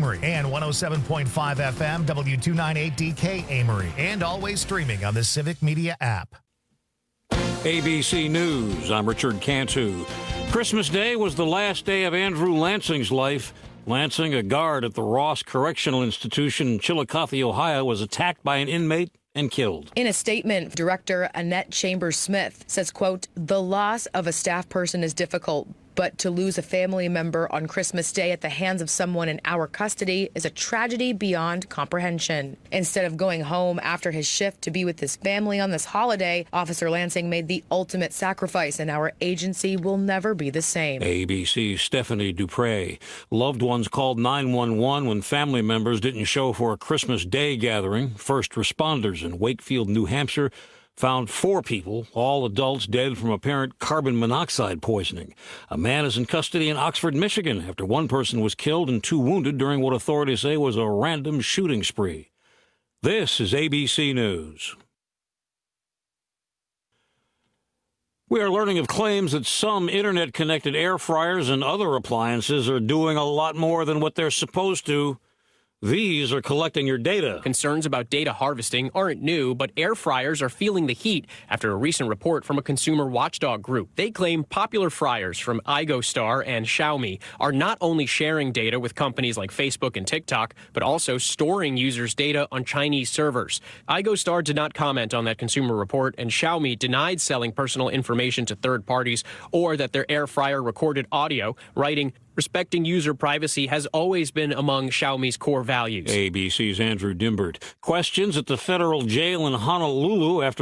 Amory, and 107.5 FM W298DK Amory, and always streaming on the Civic Media app. ABC News, I'm Richard Cantu. Christmas Day was the last day of Andrew Lansing's life. Lansing, a guard at the Ross Correctional Institution in Chillicothe, Ohio, was attacked by an inmate and killed. In a statement, Director Annette Chambers-Smith says, quote, "The loss of a staff person is difficult, but to lose a family member on Christmas Day at the hands of someone in our custody is a tragedy beyond comprehension." Instead of going home after his shift to be with his family on this holiday, Officer Lansing made the ultimate sacrifice, and our agency will never be the same. ABC's Stephanie Dupre. Loved ones called 911 when family members didn't show for a Christmas Day gathering. First responders in Wakefield, New Hampshire, found 4 people, all adults, dead from apparent carbon monoxide poisoning. A man is in custody in Oxford, Michigan, after 1 person was killed and 2 wounded during what authorities say was a random shooting spree. This is ABC News. We are learning of claims that some internet-connected air fryers and other appliances are doing a lot more than what they're supposed to. These are collecting your data. Concerns about data harvesting aren't new, but air fryers are feeling the heat after a recent report from a consumer watchdog group. They claim popular fryers from iGoStar and Xiaomi are not only sharing data with companies like Facebook and TikTok, but also storing users' data on Chinese servers. iGoStar did not comment on that consumer report, and Xiaomi denied selling personal information to third parties or that their air fryer recorded audio, writing, "Respecting user privacy has always been among Xiaomi's core values." ABC's Andrew Dimbert. Questions at the federal jail in Honolulu after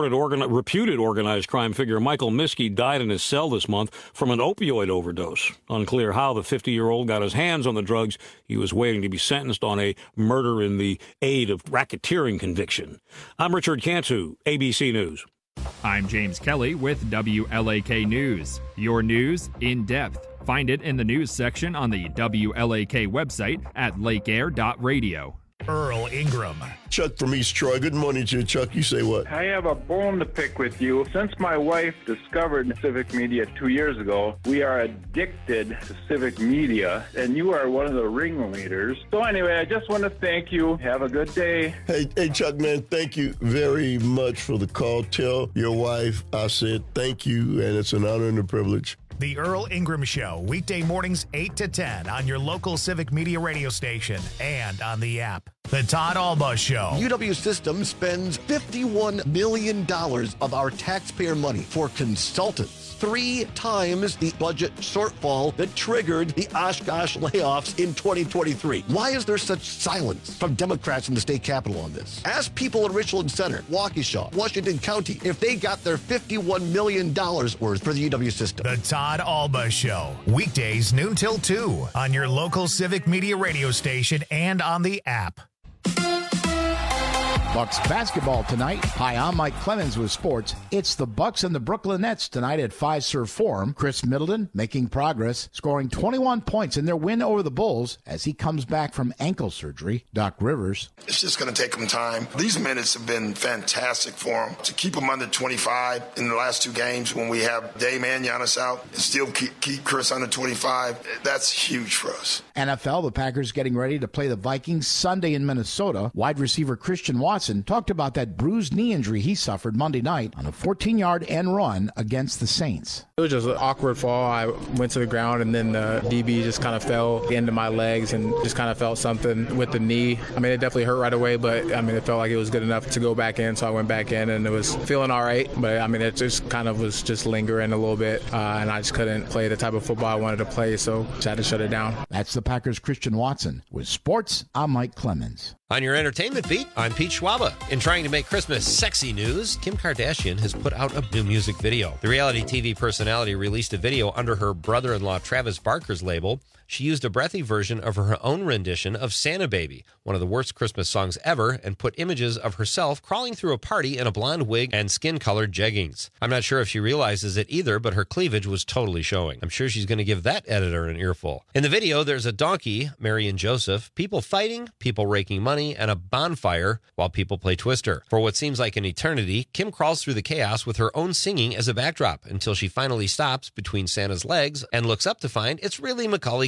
reputed organized crime figure Michael Miskey died in his cell this month from an opioid overdose. Unclear how the 50-year-old got his hands on the drugs. He was waiting to be sentenced on a murder in the aid of racketeering conviction. I'm Richard Cantu, ABC News. I'm James Kelly with WLAK News. Your news in depth. Find it in the news section on the WLAK website at lakeair.radio. Earl Ingram. Chuck from East Troy. Good morning to you, Chuck. You say what? I have a bone to pick with you. Since my wife discovered Civic Media 2 years ago, we are addicted to Civic Media, and you are one of the ringleaders. So anyway, I just want to thank you. Have a good day. Hey, Chuck, man, thank you very much for the call. Tell your wife I said thank you, and it's an honor and a privilege. The Earl Ingram Show, weekday mornings 8 to 10 on your local Civic Media radio station and on the app. The Todd Alba Show. UW Systems spends $51 million of our taxpayer money for consultants. 3 times the budget shortfall that triggered the Oshkosh layoffs in 2023. Why is there such silence from Democrats in the state capitol on this? Ask people in Richland Center, Waukesha, Washington County, if they got their $51 million worth for the UW system. The Todd Alba Show. Weekdays noon till 2 on your local Civic Media radio station and on the app. Bucks basketball tonight. Hi, I'm Mike Clemens with sports. It's the Bucks and the Brooklyn Nets tonight at Fiserv Forum. Chris Middleton making progress, scoring 21 points in their win over the Bulls as he comes back from ankle surgery. Doc Rivers. It's just going to take him time. These minutes have been fantastic for him. To keep him under 25 in the last 2 games when we have Dame and Giannis out and still keep Chris under 25, that's huge for us. NFL, the Packers getting ready to play the Vikings Sunday in Minnesota. Wide receiver Christian Watson talked about that bruised knee injury he suffered Monday night on a 14-yard end run against the Saints. It was just an awkward fall. I went to the ground, and then the DB just kind of fell into my legs and just kind of felt something with the knee. I mean, it definitely hurt right away, but, I mean, it felt like it was good enough to go back in, so I went back in, and it was feeling all right. But, I mean, it just kind of was just lingering a little bit, and I just couldn't play the type of football I wanted to play, so just had to shut it down. That's the Packers' Christian Watson. With sports, I'm Mike Clemens. On your entertainment beat, I'm Pete Schwaba. In trying to make Christmas sexy news, Kim Kardashian has put out a new music video. The reality TV personality released a video under her brother-in-law Travis Barker's label. She used a breathy version of her own rendition of Santa Baby, one of the worst Christmas songs ever, and put images of herself crawling through a party in a blonde wig and skin-colored jeggings. I'm not sure if she realizes it either, but her cleavage was totally showing. I'm sure she's going to give that editor an earful. In the video, there's a donkey, Mary and Joseph, people fighting, people raking money, and a bonfire while people play Twister. For what seems like an eternity, Kim crawls through the chaos with her own singing as a backdrop until she finally stops between Santa's legs and looks up to find it's really Macaulay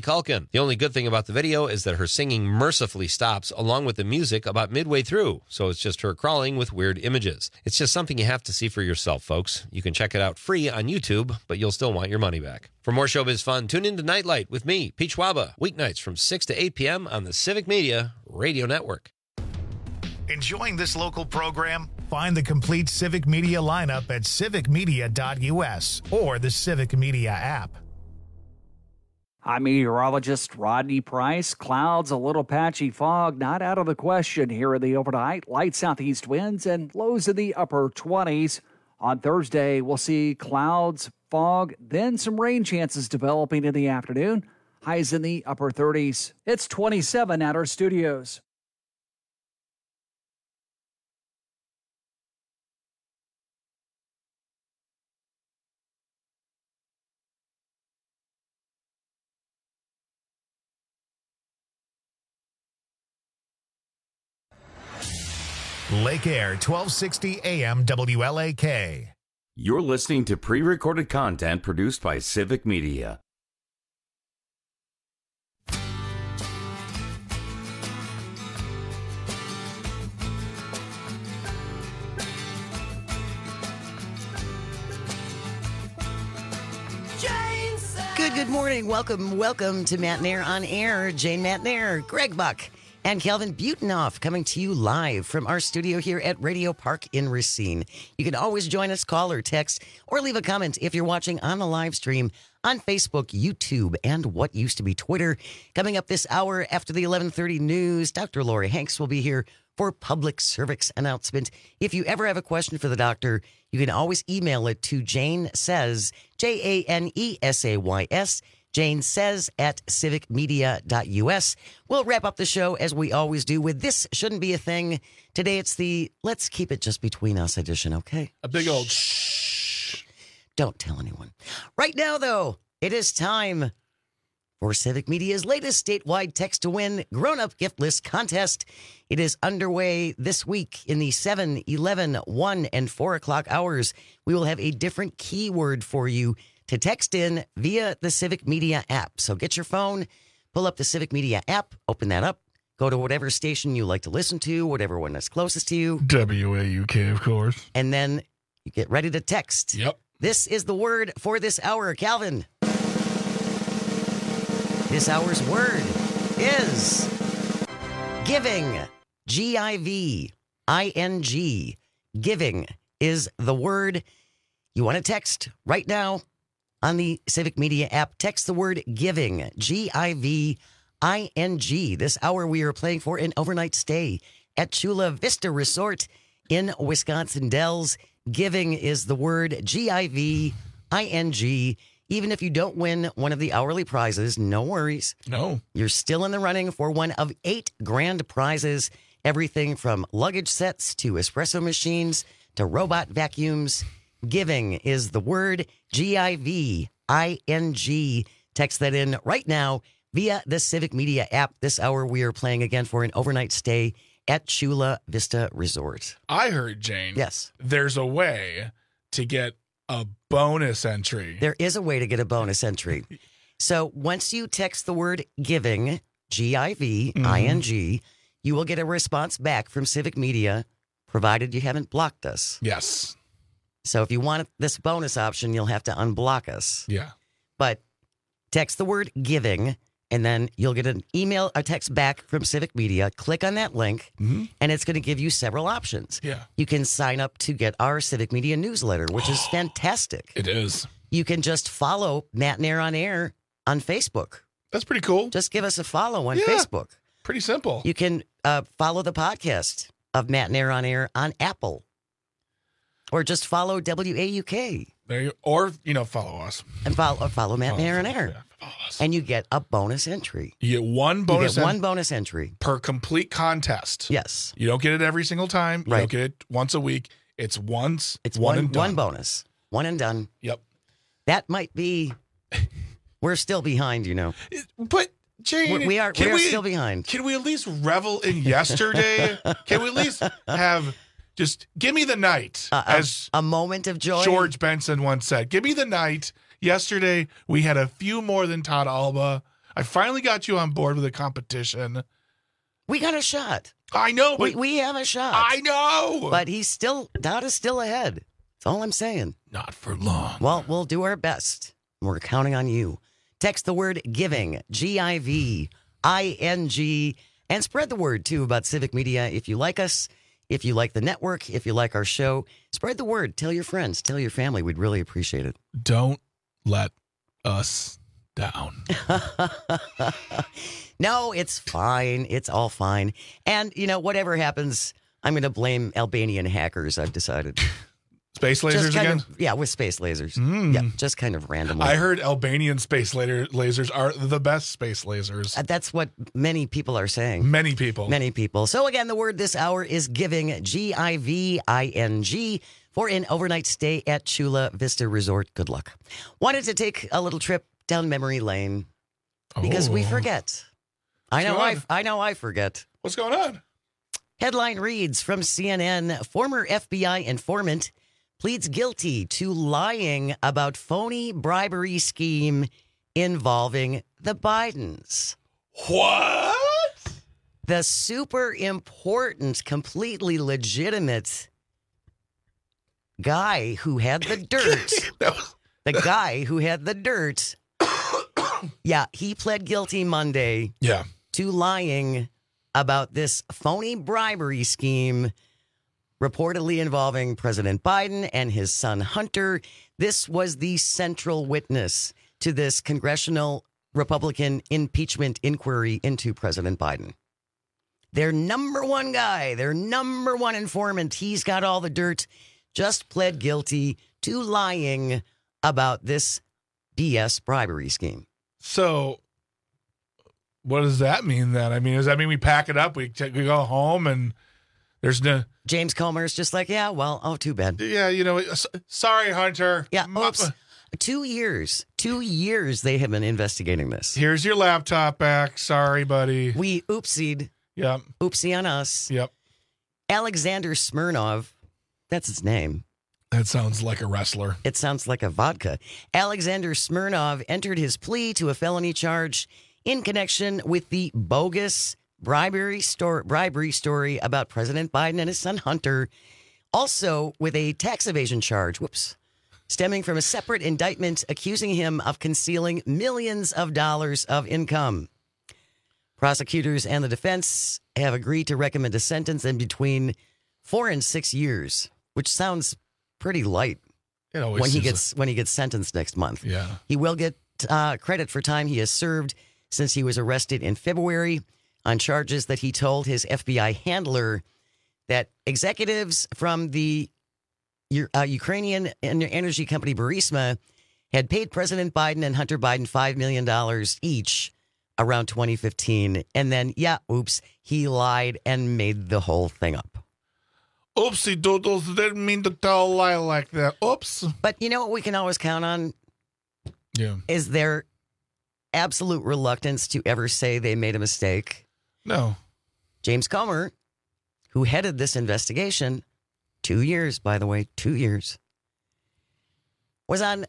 Culkin. The only good thing about the video is that her singing mercifully stops along with the music about midway through, so it's just her crawling with weird images. It's just something you have to see for yourself, folks. You can check it out free on YouTube, but you'll still want your money back. For more showbiz fun, tune in to Nightlight with me, Pete Schwaba, weeknights from 6 to 8 p.m. on the Civic Media Radio Network. Enjoying this local program? Find the complete Civic Media lineup at civicmedia.us or the Civic Media app. I'm meteorologist Rodney Price. Clouds, a little patchy fog, not out of the question here in the overnight. Light southeast winds and lows in the upper 20s. On Thursday, we'll see clouds, fog, then some rain chances developing in the afternoon. Highs in the upper 30s. It's 27 at our studios. Lake Air, 1260 AM WLAK. You're listening to pre-recorded content produced by Civic Media. Good morning. Welcome to Matt Nair on Air. Jane Matt Nair, Greg Buck, and Calvin Butenoff coming to you live from our studio here at Radio Park in Racine. You can always join us, call or text, or leave a comment if you're watching on the live stream on Facebook, YouTube, and what used to be Twitter. Coming up this hour after the 11:30 news, Dr. Lori Hanks will be here for public service announcement. If you ever have a question for the doctor, you can always email it to Jane Says, JaneSays, Jane Says at civicmedia.us. We'll wrap up the show as we always do with This Shouldn't Be a Thing. Today it's the Let's Keep It Just Between Us edition, okay? A big old shh. Don't tell anyone. Right now, though, it is time for Civic Media's latest statewide Text to Win grown-up gift list contest. It is underway this week in the 7, 11, 1, and 4 o'clock hours. We will have a different keyword for you to text in via the Civic Media app. So get your phone, pull up the Civic Media app, open that up, go to whatever station you like to listen to, whatever one that's closest to you. WAUK, of course. And then you get ready to text. Yep. This is the word for this hour. Calvin. This hour's word is giving. Giving. Giving is the word. You want to text right now on the Civic Media app. Text the word giving. Giving. This hour we are playing for an overnight stay at Chula Vista Resort in Wisconsin Dells. Giving is the word. Giving. Even if you don't win one of the hourly prizes, no worries. No. You're still in the running for one of 8 grand prizes. Everything from luggage sets to espresso machines to robot vacuums. Giving is the word. Giving. Text that in right now via the Civic Media app. This hour we are playing again for an overnight stay at Chula Vista Resort. I heard, Jane. Yes. There's a way to get a bonus entry. There is a way to get a bonus entry. So once you text the word giving, Giving, you will get a response back from Civic Media, provided you haven't blocked us. Yes. So if you want this bonus option, you'll have to unblock us. Yeah. But text the word giving, and then you'll get an email or text back from Civic Media. Click on that link, and it's going to give you several options. Yeah. You can sign up to get our Civic Media newsletter, which is fantastic. It is. You can just follow Matt Nair on Air on Facebook. That's pretty cool. Just give us a follow on Facebook. Pretty simple. You can follow the podcast of Matt Nair on Air on Apple. Or just follow WAUK. There you, follow us. And follow Matt Nair on Air. Yeah, follow us. And you get a bonus entry. You get one bonus entry per complete contest. Yes. You don't get it every single time. You Right. don't get it once a week. It's once. It's one and done. one bonus. One and done. Yep. That might be. We're still behind, But Jane, we are still behind. Can we at least revel in yesterday? Can we at least have just give me the night as a moment of joy? George Benson once said, "Give me the night." Yesterday we had a few more than Todd Alba. I finally got you on board with the competition. We got a shot. I know. But we have a shot. I know. But Dodd is still ahead. That's all I'm saying. Not for long. Well, we'll do our best. We're counting on you. Text the word giving, GIVING, and spread the word, too, about Civic Media. If you like us, if you like the network, if you like our show, spread the word. Tell your friends, tell your family. We'd really appreciate it. Don't let us down. No, it's fine. It's all fine. And, whatever happens, I'm going to blame Albanian hackers, I've decided. Space lasers again? With space lasers. Yeah, just kind of randomly. I heard Albanian space lasers are the best space lasers. That's what many people are saying. Many people. So again, the word this hour is giving, GIVING, for an overnight stay at Chula Vista Resort. Good luck. Wanted to take a little trip down memory lane because we forget. I know I forget. What's going on? Headline reads from CNN, former FBI informant pleads guilty to lying about phony bribery scheme involving the Bidens. What? The super important, completely legitimate guy who had the dirt. The guy who had the dirt. Yeah, he pled guilty Monday. Yeah. To lying about this phony bribery scheme reportedly involving President Biden and his son Hunter. This was the central witness to this congressional Republican impeachment inquiry into President Biden. Their number one guy, their number one informant, he's got all the dirt, just pled guilty to lying about this BS bribery scheme. So what does that mean then? I mean, does that mean we pack it up, we go home, and there's no... James Comer's just like, too bad. Yeah, sorry, Hunter. Yeah, oops. 2 years. 2 years they have been investigating this. Here's your laptop back. Sorry, buddy. We oopsied. Yep. Oopsie on us. Yep. Alexander Smirnov, that's his name. That sounds like a wrestler. It sounds like a vodka. Alexander Smirnov entered his plea to a felony charge in connection with the bogus bribery story about President Biden and his son Hunter, also with a tax evasion charge, stemming from a separate indictment accusing him of concealing millions of dollars of income. Prosecutors and the defense have agreed to recommend a sentence in between 4 and 6 years, which sounds pretty light when he gets sentenced next month. Yeah. He will get credit for time he has served since he was arrested in February on charges that he told his FBI handler that executives from the Ukrainian energy company Burisma had paid President Biden and Hunter Biden $5 million each around 2015. And then, he lied and made the whole thing up. Oopsie doodles, didn't mean to tell a lie like that. Oops. But you know what we can always count on? Yeah. Is their absolute reluctance to ever say they made a mistake. No. James Comer, who headed this investigation, 2 years, by the way, 2 years, was on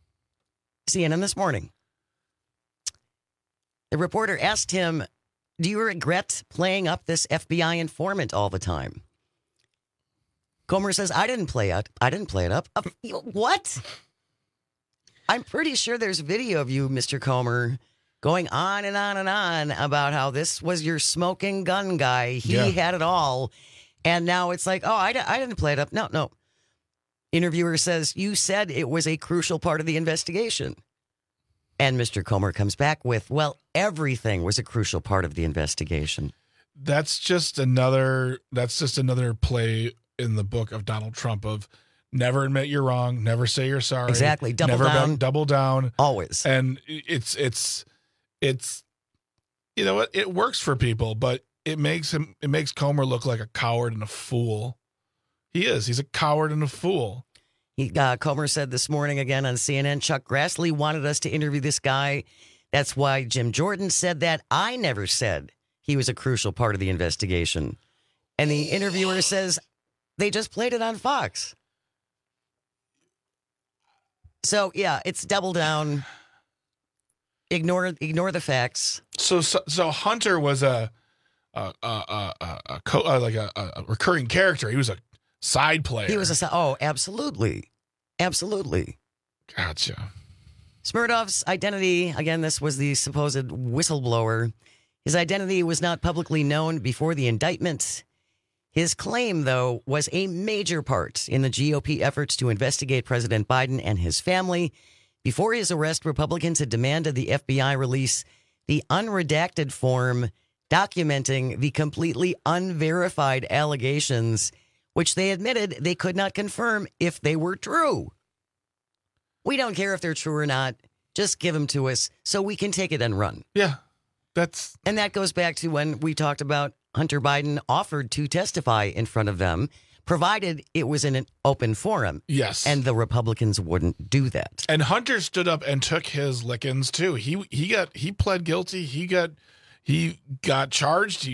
CNN this morning. The reporter asked him, do you regret playing up this FBI informant all the time? Comer says, I didn't play it up. What? I'm pretty sure there's video of you, Mr. Comer, going on and on and on about how this was your smoking gun guy. He had it all. And now it's like, I didn't play it up. No. Interviewer says, you said it was a crucial part of the investigation. And Mr. Comer comes back with, well, everything was a crucial part of the investigation. That's just another play in the book of Donald Trump of never admit you're wrong, never say you're sorry. Exactly. Double down. Always. And it's you know what? It works for people, but it makes Comer look like a coward and a fool. He is. He's a coward and a fool. Comer said this morning again on CNN, Chuck Grassley wanted us to interview this guy. That's why Jim Jordan said that. I never said he was a crucial part of the investigation. And the interviewer says they just played it on Fox. So, yeah, it's double down. Ignore the facts. So Hunter was a recurring character. He was a side player. He was absolutely. Gotcha. Smirnov's identity, again, this was the supposed whistleblower. His identity was not publicly known before the indictment. His claim, though, was a major part in the GOP efforts to investigate President Biden and his family. Before his arrest, Republicans had demanded the FBI release the unredacted form documenting the completely unverified allegations, which they admitted they could not confirm if they were true. We don't care if they're true or not. Just give them to us so we can take it and run. Yeah, And that goes back to when we talked about Hunter Biden offered to testify in front of them, provided it was in an open forum. Yes. And the Republicans wouldn't do that. And Hunter stood up and took his lickings too. He pled guilty. He got charged.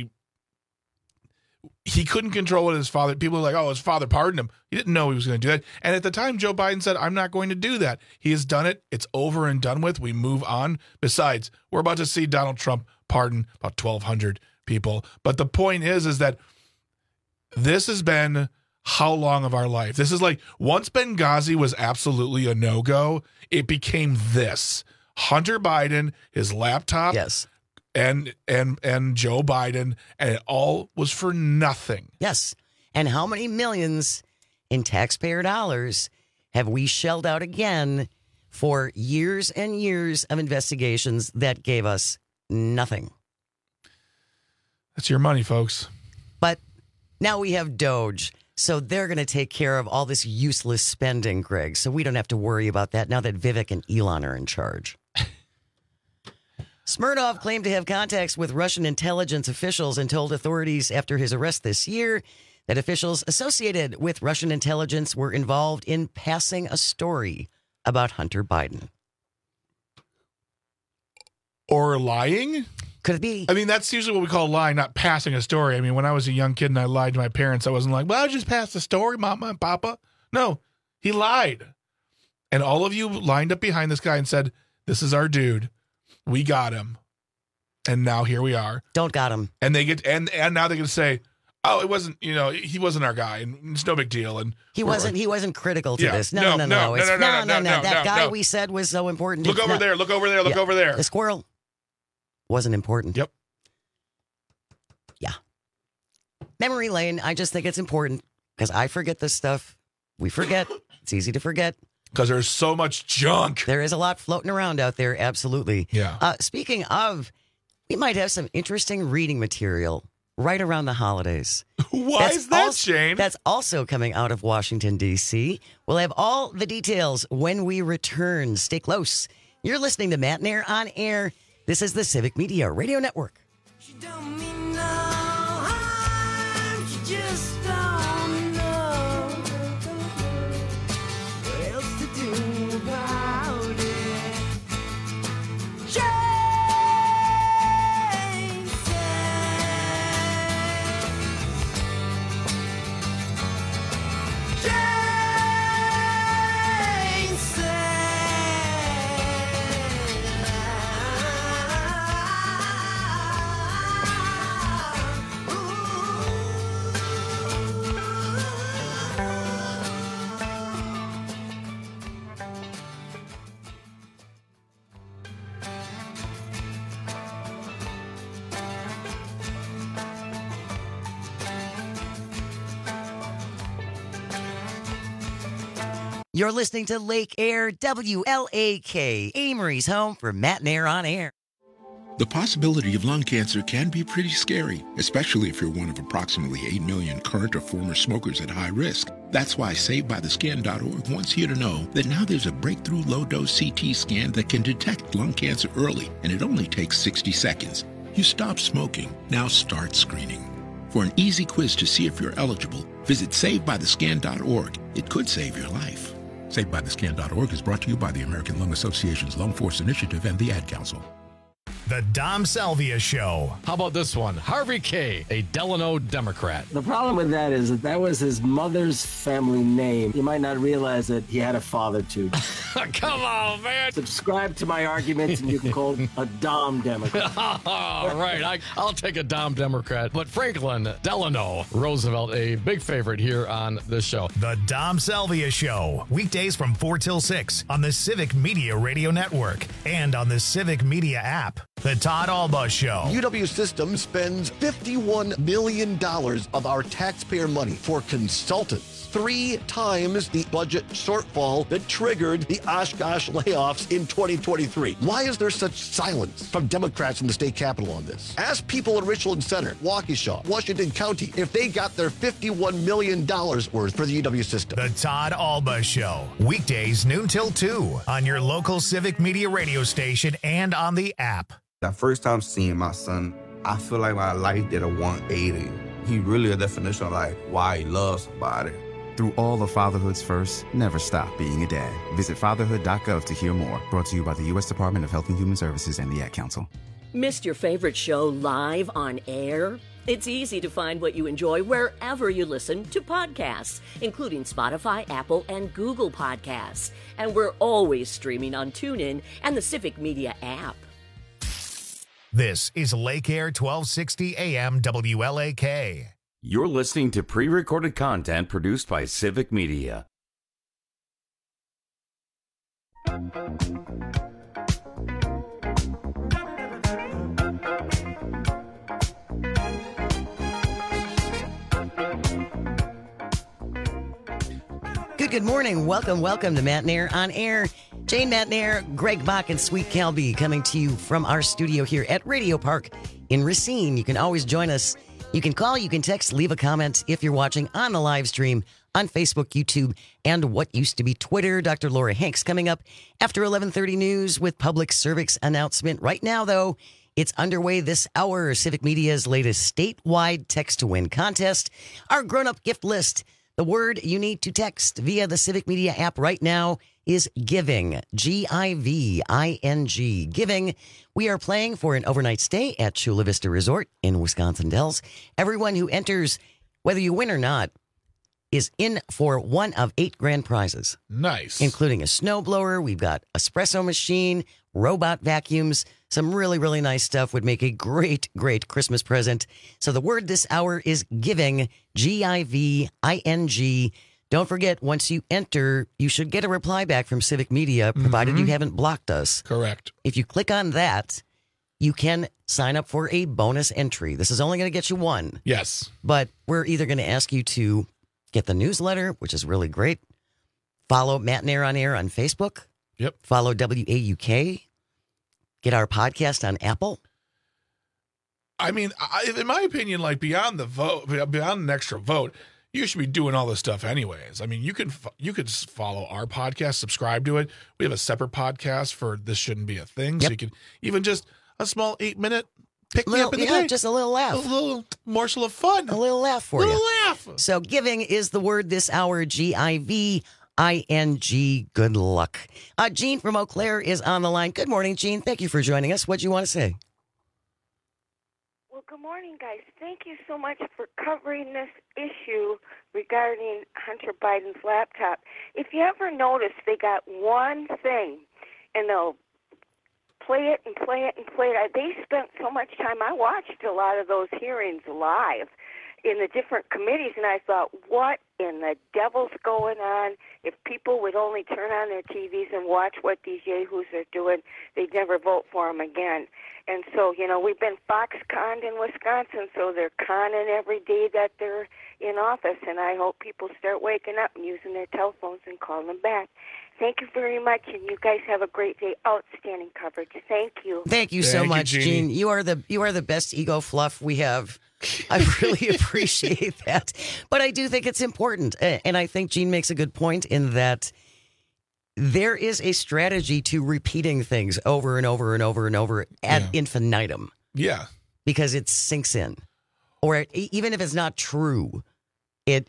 He couldn't control what his father. People were like, "Oh, his father pardoned him." He didn't know he was going to do that. And at the time, Joe Biden said, "I'm not going to do that." He has done it. It's over and done with. We move on. Besides, we're about to see Donald Trump pardon about 1,200 people. But the point is that this has been how long of our life? This is like once Benghazi was absolutely a no-go, it became this. Hunter Biden, his laptop, yes, and Joe Biden, and it all was for nothing. Yes. And how many millions in taxpayer dollars have we shelled out again for years and years of investigations that gave us nothing? That's your money, folks. But now we have Doge, so they're going to take care of all this useless spending, Greg. So we don't have to worry about that now that Vivek and Elon are in charge. Smirnov claimed to have contacts with Russian intelligence officials and told authorities after his arrest this year that officials associated with Russian intelligence were involved in passing a story about Hunter Biden. Or lying? Could it be? I mean, that's usually what we call lying, not passing a story. I mean, when I was a young kid and I lied to my parents, I wasn't like, well, I just passed a story, Mama and Papa. No, he lied. And all of you lined up behind this guy and said, this is our dude. We got him. And now here we are. Don't got him. And they get and now they're going to say, oh, it wasn't, he wasn't our guy and it's no big deal. And he wasn't critical to this. No. That guy we said was so important. Look over there. Look over there. The squirrel wasn't important. Yep. Yeah. Memory lane. I just think it's important because I forget this stuff. We forget. It's easy to forget. Because there's so much junk. There is a lot floating around out there. Absolutely. Yeah. Speaking of, we might have some interesting reading material right around the holidays. Why is that, Shane? That's also coming out of Washington, D.C. We'll have all the details when we return. Stay close. You're listening to Matt Nair on Air. This is the Civic Media Radio Network. She don't mean no harm. She just don't know what else to do about it. Jane You're listening to Lake Air, WLAK, Amory's home for Matt Nair on Air. The possibility of lung cancer can be pretty scary, especially if you're one of approximately 8 million current or former smokers at high risk. That's why SaveByTheScan.org wants you to know that now there's a breakthrough low-dose CT scan that can detect lung cancer early, and it only takes 60 seconds. You stop smoking, now start screening. For an easy quiz to see if you're eligible, visit SaveByTheScan.org. It could save your life. SaveByTheScan.org is brought to you by the American Lung Association's Lung Force Initiative and the Ad Council. The Dom Salvia Show. How about this one? Harvey K., a Delano Democrat. The problem with that is that was his mother's family name. You might not realize that he had a father, too. Come on, man. Subscribe to my arguments, and you can call a Dom Democrat. All right, I'll take a Dom Democrat. But Franklin Delano Roosevelt, a big favorite here on this show. The Dom Salvia Show. Weekdays from 4 till 6 on the Civic Media Radio Network and on the Civic Media app. The Todd Alba Show. UW Systems spends $51 million of our taxpayer money for consultants. 3 times the budget shortfall that triggered the Oshkosh layoffs in 2023. Why is there such silence from Democrats in the state capitol on this? Ask people in Richland Center, Waukesha, Washington County if they got their $51 million worth for the UW system. The Todd Alba Show. Weekdays noon till 2 on your local Civic Media radio station and on the app. That first time seeing my son, I feel like my life did a 180. He really a definition of like why he loves somebody. Through all of fatherhood's first, never stop being a dad. Visit fatherhood.gov to hear more. Brought to you by the U.S. Department of Health and Human Services and the Ad Council. Missed your favorite show live on air? It's easy to find what you enjoy wherever you listen to podcasts, including Spotify, Apple, and Google Podcasts. And we're always streaming on TuneIn and the Civic Media app. This is Lake Air 1260 AM WLAK. You're listening to pre-recorded content produced by Civic Media. Good morning. Welcome to Matt Nair on Air. Jane Matt Nair, Greg Bach, and Sweet Kelby coming to you from our studio here at Radio Park in Racine. You can always join us. You can call, you can text, leave a comment if you're watching on the live stream on Facebook, YouTube, and what used to be Twitter. Dr. Laura Hanks coming up after 11:30 news with public service announcement. Right now, though, it's underway this hour. Civic Media's latest statewide text-to-win contest. Our grown-up gift list. The word you need to text via the Civic Media app right now is giving. G-I-V-I-N-G. Giving. We are playing for an overnight stay at Chula Vista Resort in Wisconsin Dells. Everyone who enters, whether you win or not, is in for one of 8 grand prizes. Nice. Including a snowblower. We've got espresso machine, robot vacuums. Some really, really nice stuff. Would make a great, great Christmas present. So the word this hour is giving. G-I-V-I-N-G. Don't forget, once you enter, you should get a reply back from Civic Media, provided you haven't blocked us. Correct. If you click on that, you can sign up for a bonus entry. This is only going to get you one. Yes. But we're either going to ask you to get the newsletter, which is really great. Follow Matt Nair on Air on Facebook. Yep. Follow WAUK. Get our podcast on Apple. I mean, in my opinion, like beyond the vote, beyond an extra vote, you should be doing all this stuff anyways. I mean, you could follow our podcast, subscribe to it. We have a separate podcast for This Shouldn't Be a Thing. Yep. So you can even just a small 8-minute pick me up in the day. Just a little laugh. A little morsel of fun. A little laugh for you. Laugh. So giving is the word this hour, G-I-V-I-N-G. Good luck. Jean from Eau Claire is on the line. Good morning, Jean. Thank you for joining us. What do you want to say? Well, good morning, guys. Thank you so much for covering this issue regarding Hunter Biden's laptop. If you ever notice, they got one thing, and they'll play it and play it and play it. They spent so much time. I watched a lot of those hearings live in the different committees, and I thought, what in the devil's going on? If people would only turn on their TVs and watch what these yahoos are doing, they'd never vote for them again. And so, you know, we've been Fox-conned in Wisconsin, so they're conning every day that they're in office, and I hope people start waking up and using their telephones and calling them back. Thank you very much, and you guys have a great day. Outstanding coverage. Thank you. Thank you so much, Jean. You are the best ego fluff we have. I really appreciate that. But I do think it's important, and I think Jean makes a good point in that there is a strategy to repeating things over and over and over and over ad infinitum. Yeah. Because it sinks in. Or even if it's not true, it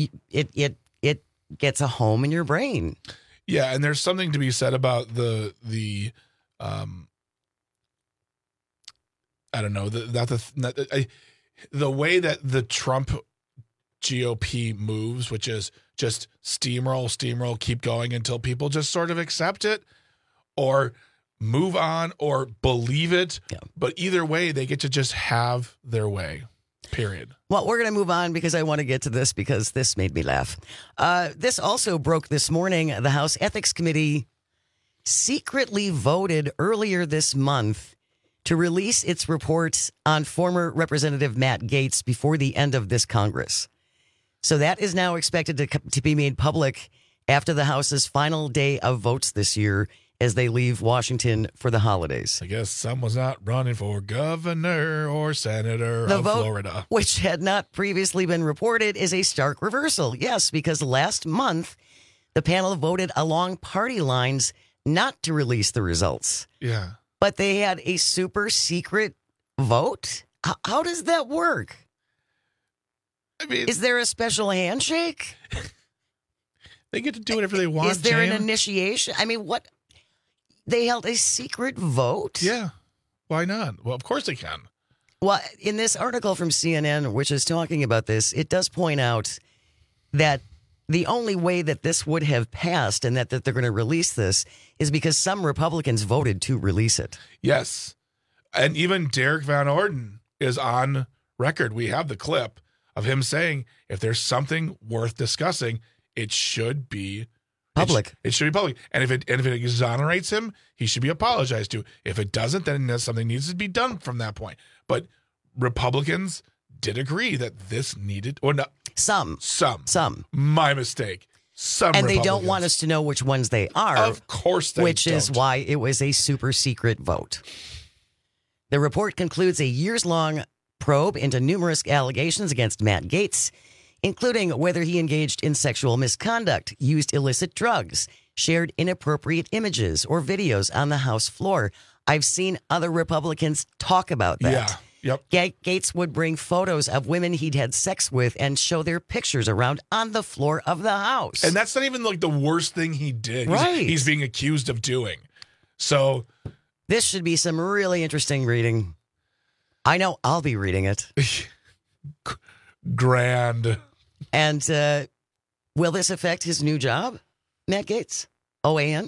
gets a home in your brain. Yeah, and there's something to be said about the I don't know, the way that the Trump GOP moves, which is just steamroll, keep going until people just sort of accept it or move on or believe it. Yeah. But either way, they get to just have their way, period. Well, we're going to move on because I want to get to this because this made me laugh. This also broke this morning. The House Ethics Committee secretly voted earlier this month to release its report on former Representative Matt Gaetz before the end of this Congress. So that is now expected to be made public after the House's final day of votes this year as they leave Washington for the holidays. I guess someone's not running for governor or senator of Florida. Which had not previously been reported, is a stark reversal. Yes, because last month, the panel voted along party lines not to release the results. Yeah. But they had a super secret vote? How does that work? I mean, is there a special handshake? They get to do whatever they want. Is there an initiation? I mean, what? They held a secret vote? Yeah. Why not? Well, of course they can. Well, in this article from CNN, which is talking about this, it does point out that the only way that this would have passed and that they're going to release this is because some Republicans voted to release it. Yes. And even Derek Van Orden is on record. We have the clip of him saying, if there's something worth discussing, it should be public. It should be public. And if it exonerates him, he should be apologized to. If it doesn't, then something needs to be done from that point. But Republicans did agree that this needed, or not. Some. My mistake. And they don't want us to know which ones they are. Of course they Which don't. is why it was a super secret vote. The report concludes a years-long probe into numerous allegations against Matt Gaetz, including whether he engaged in sexual misconduct, used illicit drugs, shared inappropriate images or videos on the House floor. I've seen other Republicans talk about that. Yeah. Yep. Gaetz would bring photos of women he'd had sex with and show their pictures around on the floor of the House. And that's not even like the worst thing he did. Right. He's being accused of doing. So this should be some really interesting reading. I know I'll be reading it. Grand. And will this affect his new job, Matt Gaetz? OAN?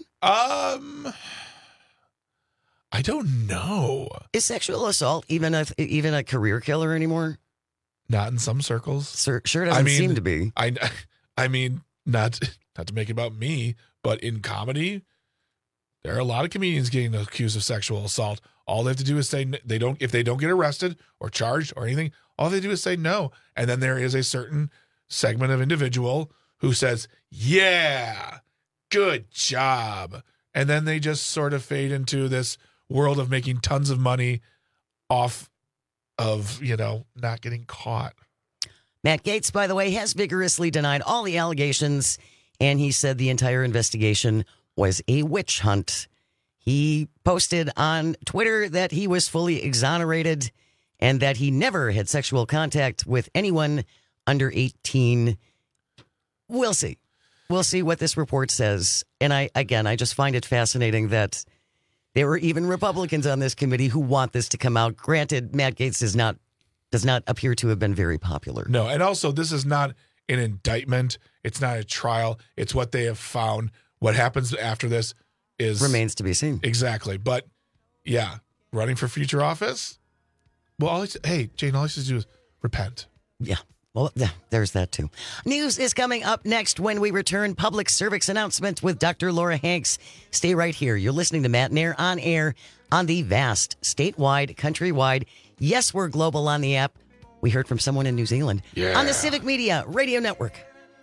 I don't know. Is sexual assault even a career killer anymore? Not in some circles. Sure doesn't seem to be. I mean, not to make it about me, but in comedy, there are a lot of comedians getting accused of sexual assault. All they have to do is say if they don't get arrested or charged or anything, all they do is say no. And then there is a certain segment of individual who says, yeah, good job. And then they just sort of fade into this world of making tons of money off of, not getting caught. Matt Gaetz, by the way, has vigorously denied all the allegations, and he said the entire investigation was a witch hunt. He posted on Twitter that he was fully exonerated and that he never had sexual contact with anyone under 18. We'll see. We'll see what this report says. And I just find it fascinating that there were even Republicans on this committee who want this to come out. Granted, Matt Gaetz does not appear to have been very popular. No, and also this is not an indictment. It's not a trial. It's what they have found. What happens after this remains to be seen. Exactly. But yeah, running for future office. Well, Jane, all you have to do is repent. Yeah. Well, there's that too. News is coming up next when we return. Public service announcement with Dr. Laura Hanks. Stay right here. You're listening to Matt Nair on air on the vast, statewide, countrywide. Yes, we're global on the app. We heard from someone in New Zealand. Yeah. On the Civic Media Radio Network.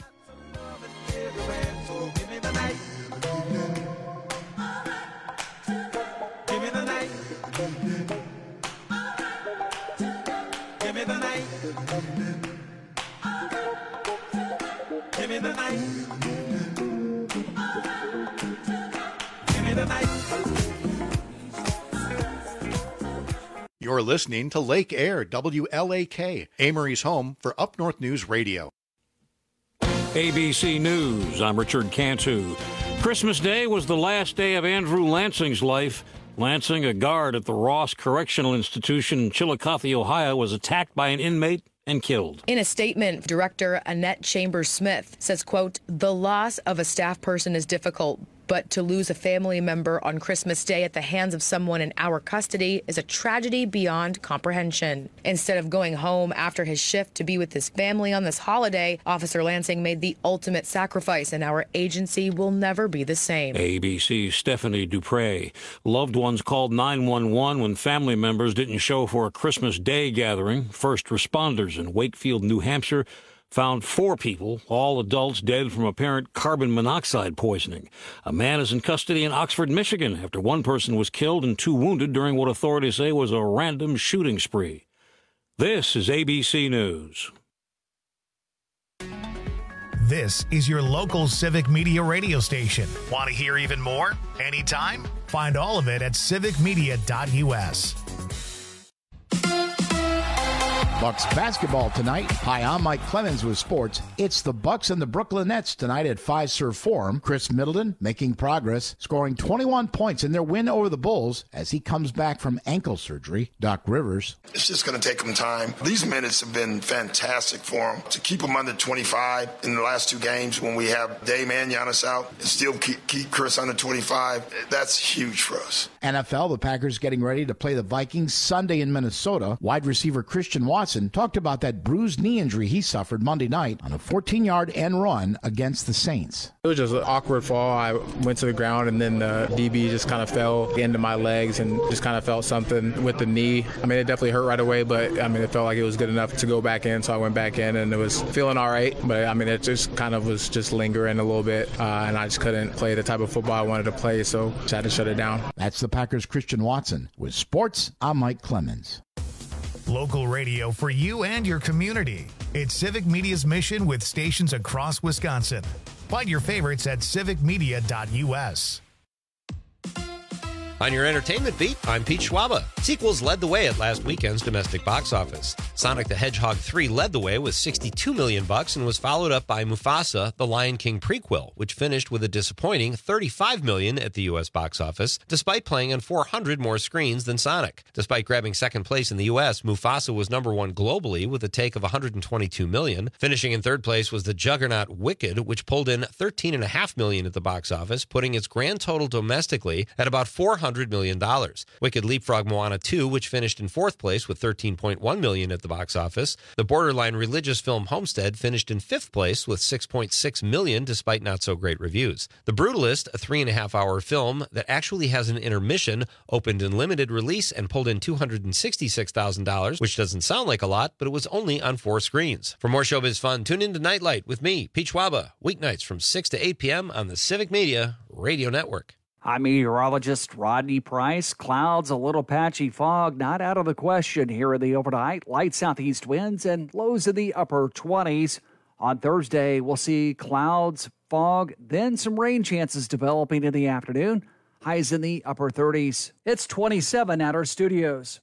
You're listening to Lake Air, WLAK, Amory's home for Up North News Radio. ABC News, I'm Richard Cantu. Christmas Day was the last day of Andrew Lansing's life Lansing, a guard at the Ross Correctional Institution in Chillicothe, Ohio, was attacked by an inmate and killed. In a statement, Director Annette Chambers-Smith says, quote, "The loss of a staff person is difficult, but to lose a family member on Christmas Day at the hands of someone in our custody is a tragedy beyond comprehension." Instead of going home after his shift to be with his family on this holiday, Officer Lansing made the ultimate sacrifice, and our agency will never be the same. ABC's Stephanie Dupre. Loved ones called 911 when family members didn't show for a Christmas Day gathering. First responders in Wakefield, New Hampshire, found 4 people, all adults, dead from apparent carbon monoxide poisoning. A man is in custody in Oxford, Michigan, after 1 person was killed and 2 wounded during what authorities say was a random shooting spree. This is ABC News. This is your local Civic Media radio station. Want to hear even more? Anytime? Find all of it at civicmedia.us. Bucks basketball tonight. Hi, I'm Mike Clemens with sports. It's the Bucks and the Brooklyn Nets tonight at Fiserv Forum. Chris Middleton making progress, scoring 21 points in their win over the Bulls as he comes back from ankle surgery. Doc Rivers. It's just going to take them time. These minutes have been fantastic for them. To keep them under 25 in the last 2 games when we have Dame and Giannis out and still keep Chris under 25, that's huge for us. NFL, the Packers getting ready to play the Vikings Sunday in Minnesota. Wide receiver Christian Watson talked about that bruised knee injury he suffered Monday night on a 14-yard end run against the Saints. It was just an awkward fall. I went to the ground, and then the DB just kind of fell into my legs and just kind of felt something with the knee. I mean, it definitely hurt right away, but I mean, it felt like it was good enough to go back in, so I went back in, and it was feeling all right. But I mean, it just kind of was just lingering a little bit, and I just couldn't play the type of football I wanted to play, so just had to shut it down. That's the Packers' Christian Watson. With sports, I'm Mike Clemens. Local radio for you and your community. It's Civic Media's mission with stations across Wisconsin. Find your favorites at civicmedia.us. On your entertainment beat, I'm Pete Schwaba. Sequels led the way at last weekend's domestic box office. Sonic the Hedgehog 3 led the way with $62 million and was followed up by Mufasa, the Lion King prequel, which finished with a disappointing $35 million at the U.S. box office, despite playing on 400 more screens than Sonic. Despite grabbing second place in the U.S., Mufasa was number 1 globally with a take of $122 million. Finishing in third place was the juggernaut Wicked, which pulled in $13.5 million at the box office, putting its grand total domestically at about $400 million. Wicked leapfrogged Moana 2, which finished in fourth place with $13.1 million at the box office. The borderline religious film Homestead finished in fifth place with $6.6 million, despite not so great reviews. The Brutalist, a 3.5-hour film that actually has an intermission, opened in limited release and pulled in $266,000, which doesn't sound like a lot, but it was only on 4 screens. For more showbiz fun, tune in to Nightlight with me, Pete Schwaba, weeknights from 6 to 8 p.m. on the Civic Media Radio Network. I'm meteorologist Rodney Price. Clouds, a little patchy fog, not out of the question here in the overnight. Light southeast winds and lows in the upper 20s. On Thursday, we'll see clouds, fog, then some rain chances developing in the afternoon. Highs in the upper 30s. It's 27 at our studios.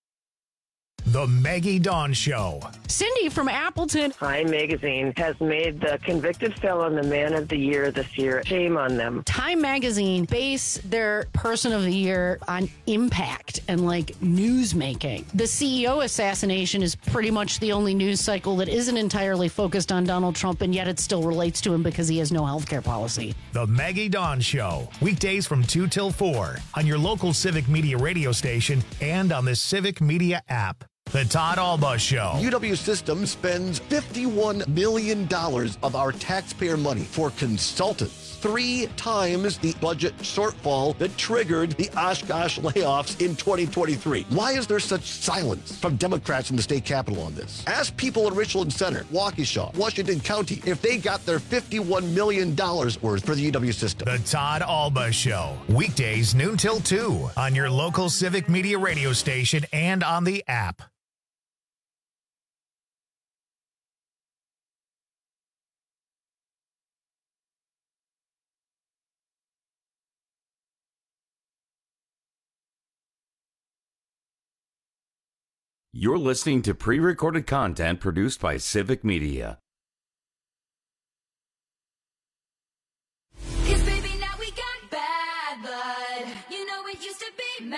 The Maggie Dawn Show. Cindy from Appleton. Time Magazine has made the convicted felon the man of the year this year. Shame on them. Time Magazine base their person of the year on impact and like news making. The CEO assassination is pretty much the only news cycle that isn't entirely focused on Donald Trump, and yet it still relates to him because he has no health care policy. The Maggie Dawn Show. Weekdays from 2 till 4 on your local Civic Media radio station and on the Civic Media app. The Todd Alba Show. UW Systems spends $51 million of our taxpayer money for consultants. 3 times the budget shortfall that triggered the Oshkosh layoffs in 2023. Why is there such silence from Democrats in the state capitol on this? Ask people in Richland Center, Waukesha, Washington County, if they got their $51 million worth for the UW system. The Todd Alba Show. Weekdays noon till 2 on your local Civic Media radio station and on the app. You're listening to pre-recorded content produced by Civic Media. Cause baby, now we got bad blood. You know it used to be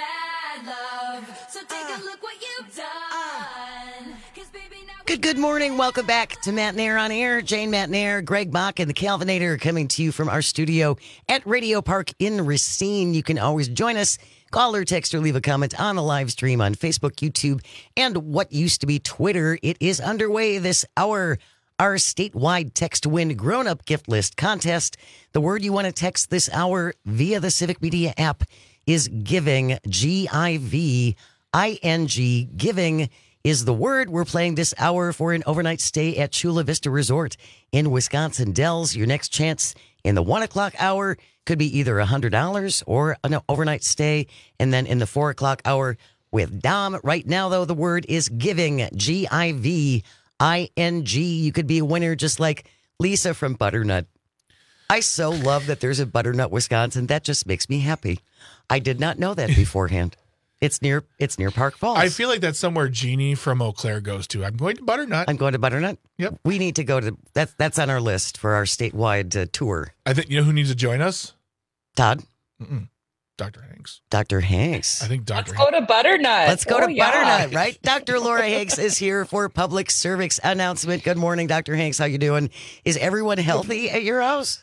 Good morning. Welcome back to Matt Nair on Air. Jane Matt Nair, Greg Bach, and the Calvinator coming to you from our studio at Radio Park in Racine. You can always join us. Call or text or leave a comment on the live stream on Facebook, YouTube, and what used to be Twitter. It is underway this hour. Our statewide text to win grown-up gift list contest. The word you want to text this hour via the Civic Media app is giving, Giving. Giving is the word. We're playing this hour for an overnight stay at Chula Vista Resort in Wisconsin Dells. Your next chance in the 1 o'clock hour could be either $100 or an overnight stay. And then in the 4 o'clock hour with Dom. Right now, though, the word is giving, Giving. You could be a winner just like Lisa from Butternut. I so love that there's a Butternut, Wisconsin. That just makes me happy. I did not know that beforehand. It's near Park Falls. I feel like that's somewhere Jeannie from Eau Claire goes to. I'm going to Butternut. I'm going to Butternut? Yep. We need to go to that's on our list for our statewide tour. I think, you know who needs to join us? Todd? Dr. Hanks. Dr. Hanks. I think Dr. Let's go to Butternut. Let's go to yeah. Butternut, right? Dr. Laura Hanks is here for public service announcement. Good morning, Dr. Hanks. How you doing? Is everyone healthy at your house?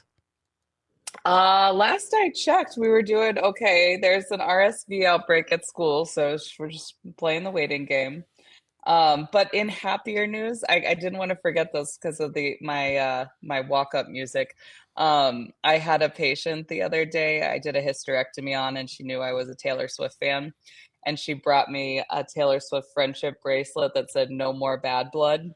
Last I checked, we were doing okay. There's an RSV outbreak at school, so we're just playing the waiting game. But in happier news, I didn't want to forget this because of my walk-up music. I had a patient the other day I did a hysterectomy on, and she knew I was a Taylor Swift fan. And she brought me a Taylor Swift friendship bracelet that said "No more bad blood."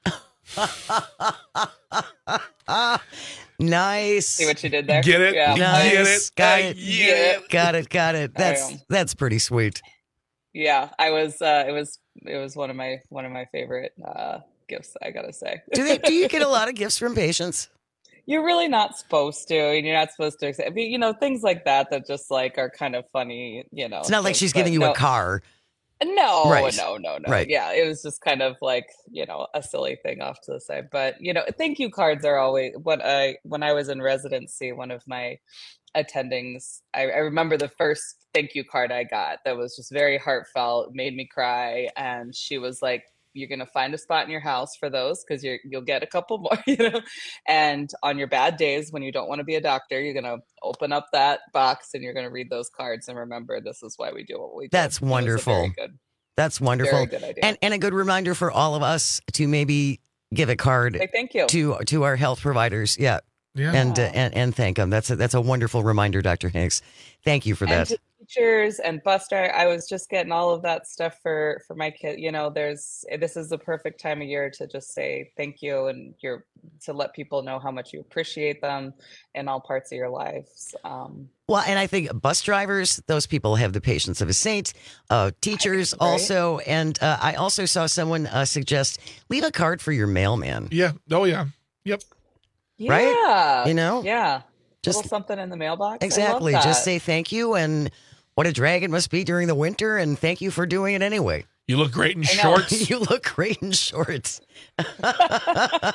Nice. See what you did there? Get it? Yeah. Nice. Get it? Got it. That's pretty sweet. Yeah, it was one of my favorite gifts, I gotta say. Do you get a lot of gifts from patients? You're really not supposed to, and you're not supposed to accept, things like that just like are kind of funny, It's not like she's giving you a car. No, Right. no. Right. Yeah, it was just kind of like, a silly thing off to the side. But, thank you cards are always when I was in residency, one of my attendings, I remember the first thank you card I got that was just very heartfelt, made me cry. And she was like, you're going to find a spot in your house for those because you'll get a couple more, and on your bad days when you don't want to be a doctor, you're going to open up that box and you're going to read those cards and remember this is why we do what we do. That's wonderful. That's wonderful. Very good idea. And a good reminder for all of us to maybe give a card thank you to our health providers. Yeah. And thank them. That's a wonderful reminder, Dr. Hanks. Thank you for that. To teachers and bus driver, I was just getting all of that stuff for my kid. This is the perfect time of year to just say thank you and to let people know how much you appreciate them in all parts of your lives. Well, and I think bus drivers, those people have the patience of a saint. Teachers also, and I also saw someone suggest leave a card for your mailman. Yeah. Oh yeah. Yep. Right? Yeah. Yeah. Just little something in the mailbox. Exactly. I love that. Just say thank you and what a drag it must be during the winter, and thank you for doing it anyway. You look great in shorts. You look great in shorts. I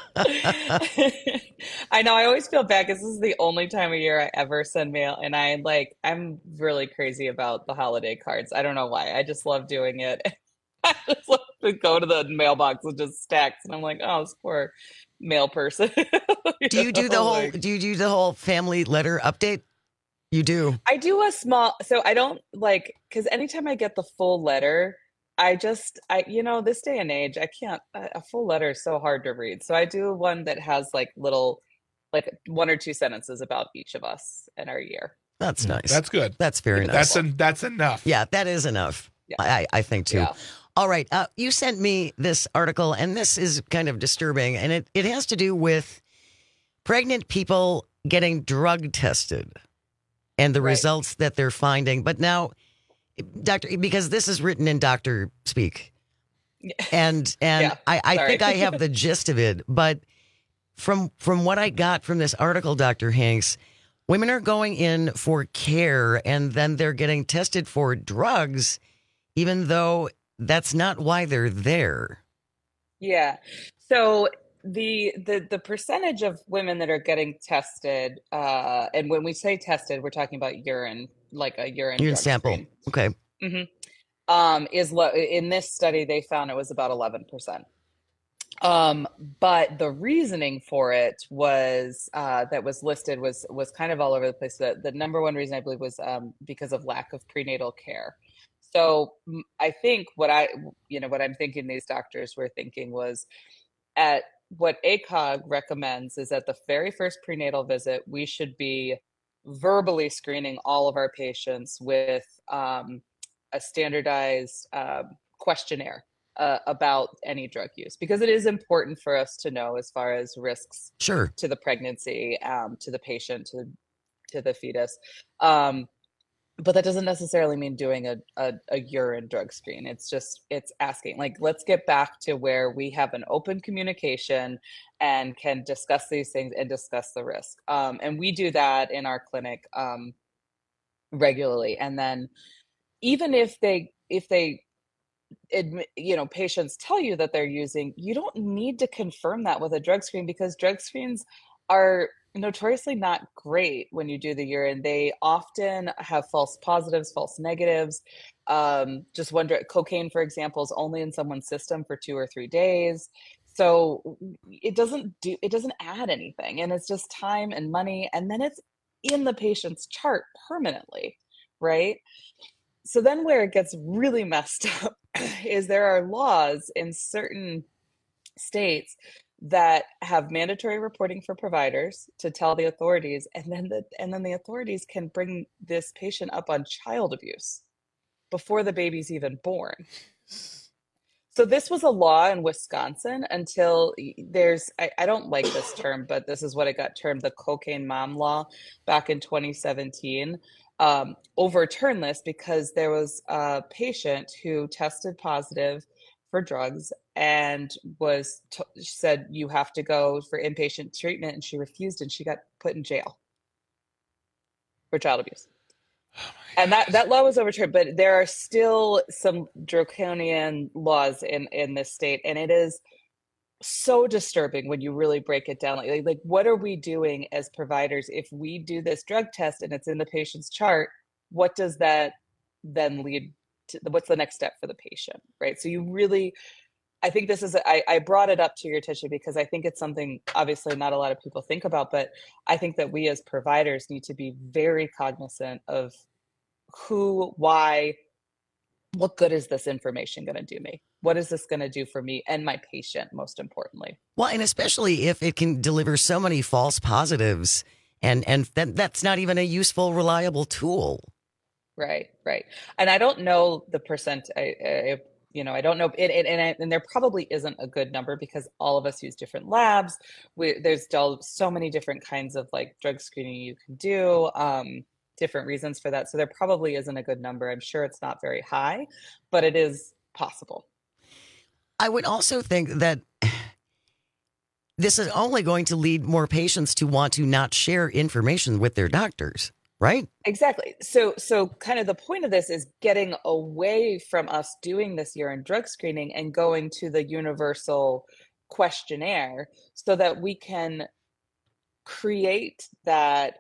know. I always feel bad because this is the only time of year I ever send mail, and I'm really crazy about the holiday cards. I don't know why. I just love doing it. I just love to go to the mailbox and just stacks, and I'm like, oh, this poor mail person. Do you do the whole family letter update? You do. I do a small, so I don't because anytime I get the full letter, this day and age, I can't, a full letter is so hard to read. So I do one that has little, 1 or 2 sentences about each of us and our year. That's nice. That's good. That's very nice. That's enough. Yeah, that is enough. Yeah. I think too. Yeah. All right. You sent me this article, and this is kind of disturbing, and it has to do with pregnant people getting drug tested and the results that they're finding. But now, because this is written in doctor speak, and I think I have the gist of it. But from what I got from this article, Dr. Hanks, women are going in for care, and then they're getting tested for drugs, even though that's not why they're there. Yeah. So the percentage of women that are getting tested, and when we say tested, we're talking about urine, like a urine sample. Screen. Okay. Mm-hmm. Is low. In this study, they found it was about 11%. But the reasoning for it was that was listed was kind of all over the place. The number one reason I believe was because of lack of prenatal care. So I think what I'm thinking these doctors were thinking was at what ACOG recommends is at the very first prenatal visit, we should be verbally screening all of our patients with a standardized questionnaire about any drug use, because it is important for us to know as far as risks Sure. to the pregnancy, to the patient, to the fetus. But that doesn't necessarily mean doing a urine drug screen. It's asking, like, let's get back to where we have an open communication and can discuss these things and discuss the risk. And we do that in our clinic regularly. And then even if they admit, patients tell you that they're using, you don't need to confirm that with a drug screen, because drug screens are notoriously not great when you do the urine. They often have false positives, false negatives. Just wonder, cocaine, for example, is only in someone's system for 2 or 3 days. So it doesn't add anything. And it's just time and money. And then it's in the patient's chart permanently, right? So then where it gets really messed up is there are laws in certain states that have mandatory reporting for providers to tell the authorities, and then the authorities can bring this patient up on child abuse before the baby's even born. So this was a law in Wisconsin until I don't like this term, but this is what it got termed, the cocaine mom law, back in 2017. Overturned this because there was a patient who tested positive for drugs and said you have to go for inpatient treatment, and she refused, and she got put in jail for child abuse. And that law was overturned, but there are still some draconian laws in this state, and it is so disturbing when you really break it down. Like what are we doing as providers if we do this drug test and it's in the patient's chart? What does that then lead to? What's the next step for the patient, right? So you really, I think this is, I brought it up to your attention because I think it's something obviously not a lot of people think about, but I think that we as providers need to be very cognizant of who, why, what good is this information going to do me? What is this going to do for me and my patient, most importantly? Well, and especially if it can deliver so many false positives, and that's not even a useful, reliable tool. Right. And I don't know the percent. I don't know. And there probably isn't a good number because all of us use different labs. There's so many different kinds of like drug screening you can do. Different reasons for that. So there probably isn't a good number. I'm sure it's not very high, but it is possible. I would also think that this is only going to lead more patients to want to not share information with their doctors, right? Exactly. So kind of the point of this is getting away from us doing this urine drug screening and going to the universal questionnaire so that we can create that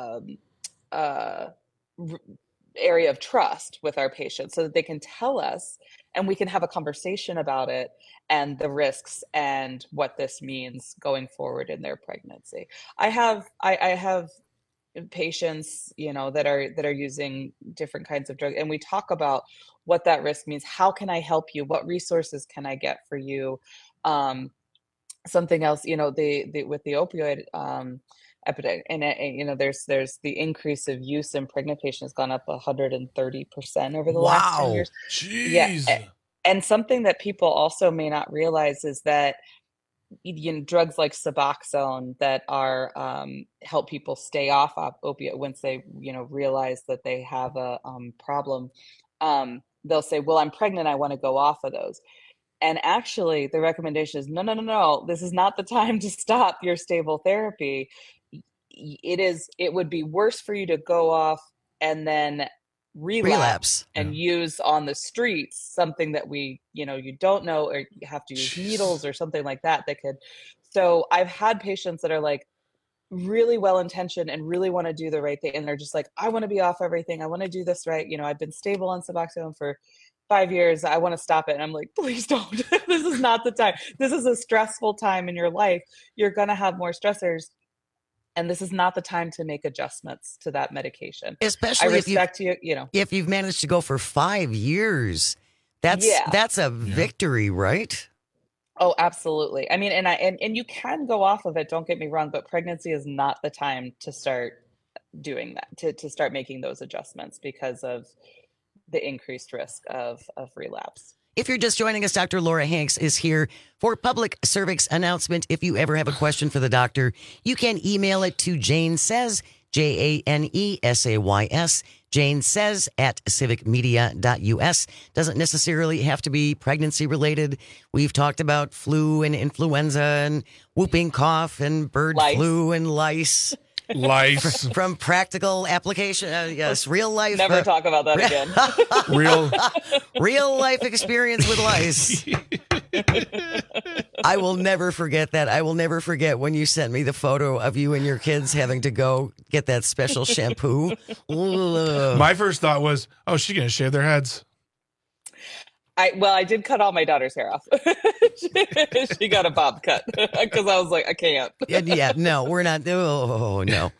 area of trust with our patients so that they can tell us and we can have a conversation about it and the risks and what this means going forward in their pregnancy. I have patients, that are using different kinds of drugs, and we talk about what that risk means. How can I help you? What resources can I get for you? Something else, with the opioid epidemic, and there's the increase of use in pregnant patients has gone up 130% over the last 10 years. Jeez. Yeah, and something that people also may not realize is that drugs like Suboxone that are help people stay off opiate once they realize that they have a problem, they'll say, well, I'm pregnant, I want to go off of those. And actually the recommendation is no, this is not the time to stop your stable therapy. It would be worse for you to go off and then relapse and use on the streets something that you don't know, or you have to use needles or something like that could. So I've had patients that are like really well-intentioned and really want to do the right thing, and they're just like, I want to be off everything, I want to do this right, I've been stable on Suboxone for 5 years, I want to stop it. And I'm like, please don't. This is not the time. This is a stressful time in your life. You're going to have more stressors. And this is not the time to make adjustments to that medication. Especially I respect if you've managed to go for 5 years, that's a victory, right? Oh, absolutely. I mean, and you can go off of it. Don't get me wrong, but pregnancy is not the time to start doing that, to start making those adjustments because of the increased risk of relapse. If you're just joining us, Dr. Laura Hanks is here for public cervix announcement. If you ever have a question for the doctor, you can email it to Jane Says, JaneSays, Jane Says at civicmedia.us. Doesn't necessarily have to be pregnancy related. We've talked about flu and influenza and whooping cough and bird flu and lice. Lice. From practical application. Yes, real life. Never talk about that again. Real life experience with lice. I will never forget that. I will never forget when you sent me the photo of you and your kids having to go get that special shampoo. My first thought was, oh, she's going to shave their heads. I did cut all my daughter's hair off. She got a bob cut because I was like, I can't. No, we're not. Oh, no.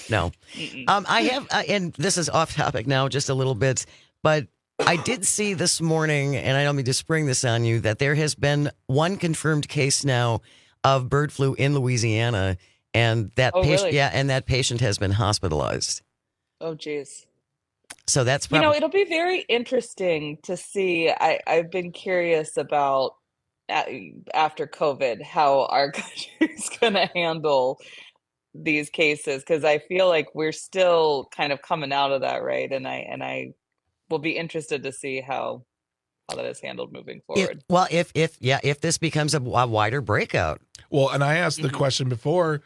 I have, and this is off topic now just a little bit, but I did see this morning, and I don't mean to spring this on you, that there has been one confirmed case now of bird flu in Louisiana, and that patient, really? and that patient has been hospitalized. Oh, geez. So that's it'll be very interesting to see. I've been curious about after COVID how our country is going to handle these cases, because I feel like we're still kind of coming out of that, right? And I will be interested to see how that is handled moving forward. If this becomes a wider breakout. Well, and I asked the question before.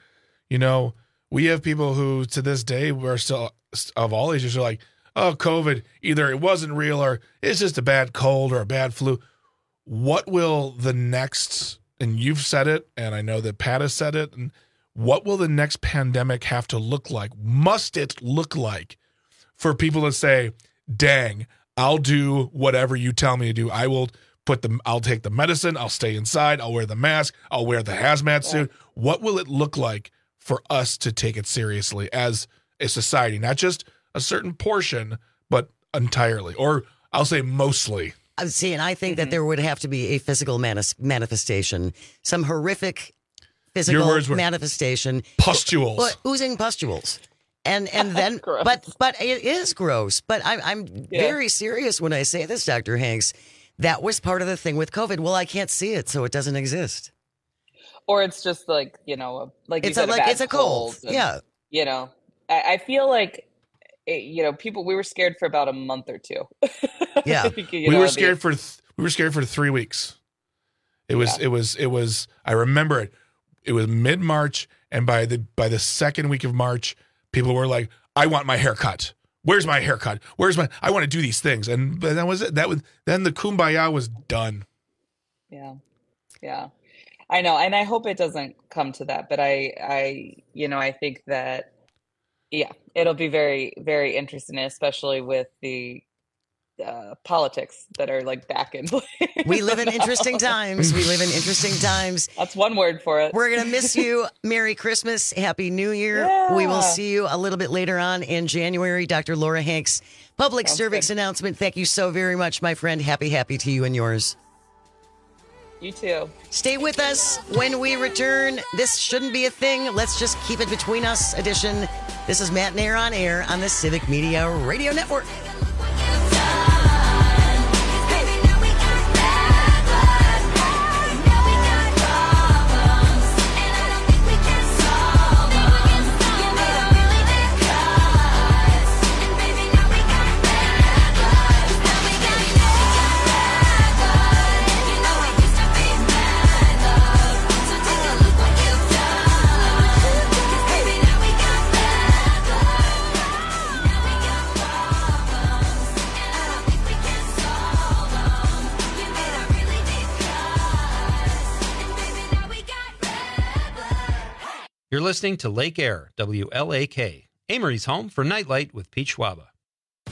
We have people who to this day were still of all ages are like, oh, COVID, either it wasn't real or it's just a bad cold or a bad flu. What will the next, and you've said it, and I know that Pat has said it, and what will the next pandemic have to look like? Must it look like for people to say, dang, I'll do whatever you tell me to do. I'll take the medicine, I'll stay inside, I'll wear the mask, I'll wear the hazmat suit. What will it look like for us to take it seriously as a society? Not just a certain portion, but entirely, or I'll say mostly. See, and I think that there would have to be a physical manifestation, some horrific physical manifestation. Pustules. Oozing pustules. And then, but it is gross. But I'm very serious when I say this, Dr. Hanks. That was part of the thing with COVID. Well, I can't see it, so it doesn't exist. Or it's just like, it's a cold. And, I feel like, people, we were scared for about a month or two. Yeah. We were scared for 3 weeks. It was, I remember it. It was mid-March. And by the second week of March, people were like, I want my haircut. Where's my haircut? I want to do these things. And that was it. Then the kumbaya was done. Yeah. Yeah. I know. And I hope it doesn't come to that, but I think that, it'll be very, very interesting, especially with the politics that are like back in play. We live in interesting times. That's one word for it. We're going to miss you. Merry Christmas. Happy New Year. Yeah. We will see you a little bit later on in January. Dr. Laura Hanks, public cervix announcement. Thank you so very much, my friend. Happy to you and yours. You too. Stay with us when we return. This shouldn't be a thing. Let's just keep it between us edition. This is Matt Nair on air on the Civic Media Radio Network. You're listening to Lake Air, WLAK, Amory's home for Nightlight with Pete Schwaba.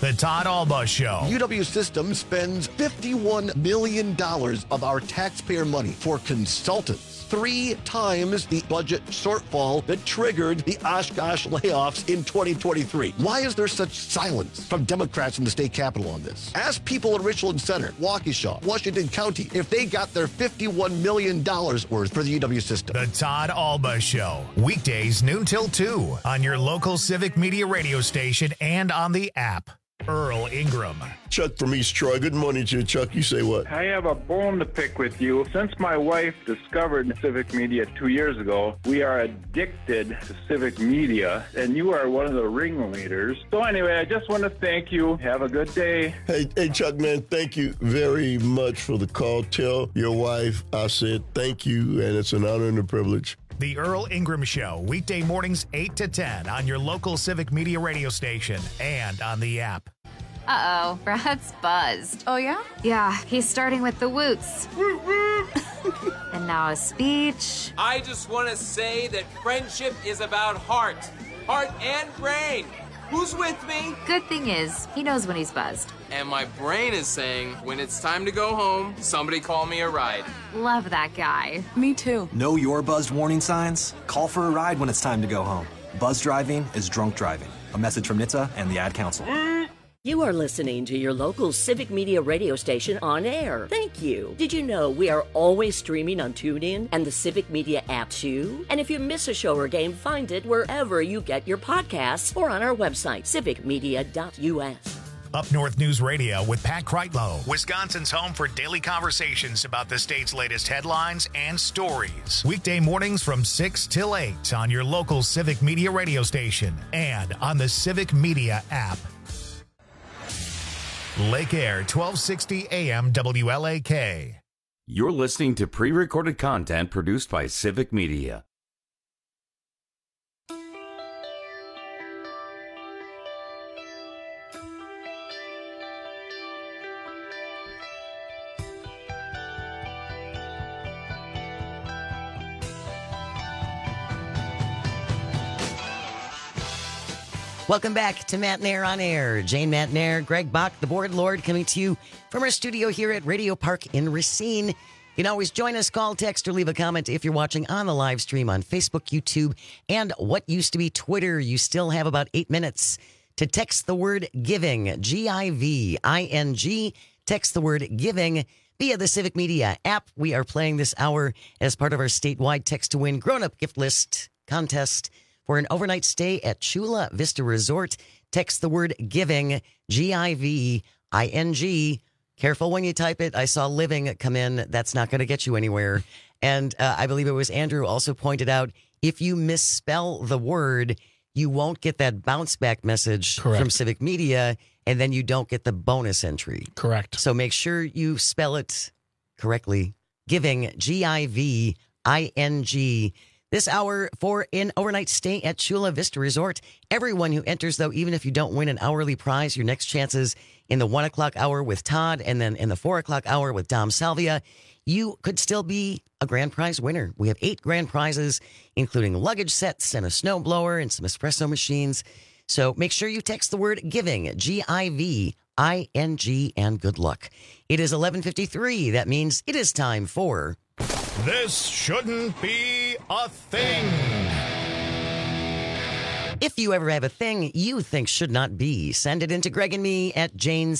The Todd Alba Show. UW System spends $51 million of our taxpayer money for consultants. 3 times the budget shortfall that triggered the Oshkosh layoffs in 2023. Why is there such silence from Democrats in the state capitol on this? Ask people at Richland Center, Waukesha, Washington County, if they got their $51 million worth for the UW System. The Todd Alba Show. Weekdays noon till 2 on your local Civic Media radio station and on the app. Earl Ingram. Chuck from East Troy. Good morning to you, Chuck. You say what? I have a bone to pick with you. Since my wife discovered Civic Media 2 years ago, we are addicted to Civic Media, and you are one of the ringleaders. So anyway, I just want to thank you. Have a good day. Hey, Chuck, man, thank you very much for the call. Tell your wife I said thank you, and it's an honor and a privilege. The Earl Ingram Show, weekday mornings 8 to 10 on your local Civic Media radio station and on the app. Uh-oh, Brad's buzzed. Oh, yeah? Yeah, he's starting with the woots. And now a speech. I just want to say that friendship is about heart and brain. Who's with me? Good thing is, he knows when he's buzzed. And my brain is saying, when it's time to go home, somebody call me a ride. Love that guy. Me too. Know your buzzed warning signs? Call for a ride when it's time to go home. Buzz driving is drunk driving. A message from NHTSA and the Ad Council. You are listening to your local Civic Media radio station on air. Thank you. Did you know we are always streaming on TuneIn and the Civic Media app too? And if you miss a show or game, find it wherever you get your podcasts or on our website, civicmedia.us. Up North News Radio with Pat Kreitlow, Wisconsin's home for daily conversations about the state's latest headlines and stories. Weekday mornings from 6 till 8 on your local Civic Media radio station and on the Civic Media app. Lake Air, 1260 AM WLAK. You're listening to pre-recorded content produced by Civic Media. Welcome back to Matt Nair on Air. Jane Matt Nair, Greg Bach, the board lord, coming to you from our studio here at Radio Park in Racine. You can always join us, call, text, or leave a comment if you're watching on the live stream on Facebook, YouTube, and what used to be Twitter. You still have about 8 minutes to text the word giving, G-I-V-I-N-G. Text the word giving via the Civic Media app. We are playing this hour as part of our statewide Text to Win grown-up gift list contest for an overnight stay at Chula Vista Resort. Text the word giving, G-I-V-I-N-G. Careful when you type it. I saw living come in. That's not going to get you anywhere. And I believe it was Andrew also pointed out, if you misspell the word, you won't get that bounce back message from Civic Media, and then you don't get the bonus entry. Correct. So make sure you spell it correctly. Giving, G-I-V-I-N-G. This hour for an overnight stay at Chula Vista Resort. Everyone who enters, though, even if you don't win an hourly prize, your next chances in the 1 o'clock hour with Todd and then in the 4 o'clock hour with Dom Salvia, you could still be a grand prize winner. We have 8 grand prizes, including luggage sets and a snowblower and some espresso machines. So make sure you text the word giving, G-I-V-I-N-G, and good luck. It is 11:53. That means it is time for... This shouldn't be a thing. If you ever have a thing you think should not be, send it into Greg and me at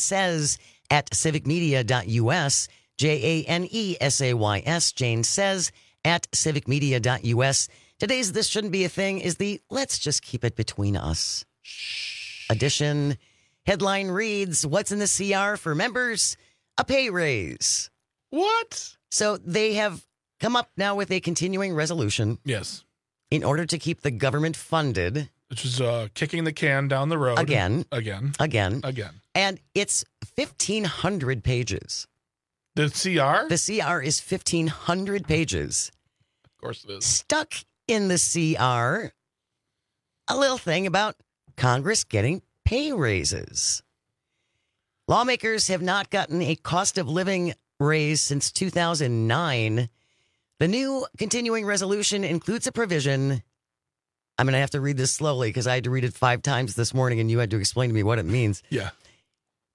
janesays@civicmedia.us, Janesays, Jane Says at civicmedia.us. Today's This Shouldn't Be a Thing is the Let's Just Keep It Between Us edition. Headline reads, what's in the CR for members? A pay raise. What? So they have come up now with a continuing resolution. Yes. In order to keep the government funded. Which is kicking the can down the road. Again. Again. And it's 1,500 pages. The CR? The CR is 1,500 pages. Of course it is. Stuck in the CR, a little thing about Congress getting pay raises. Lawmakers have not gotten a cost of living raise since 2009. The new continuing resolution includes a provision. I'm going to have to read this slowly because I had to read it 5 times this morning and you had to explain to me what it means. Yeah.